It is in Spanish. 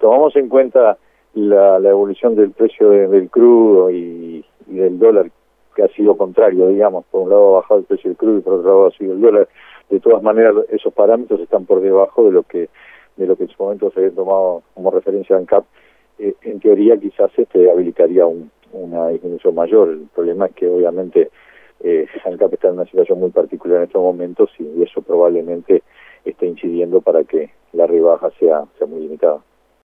tomamos en cuenta la evolución del precio del crudo y del dólar, que ha sido contrario, digamos, por un lado ha bajado el precio del crudo y por otro lado ha sido el dólar, de todas maneras esos parámetros están por debajo de lo que en su momento se había tomado como referencia ANCAP. En teoría quizás habilitaría una disminución mayor. El problema es que obviamente ANCAP está en una situación muy particular en estos momentos y eso probablemente esté incidiendo para que la rebaja sea muy limitada.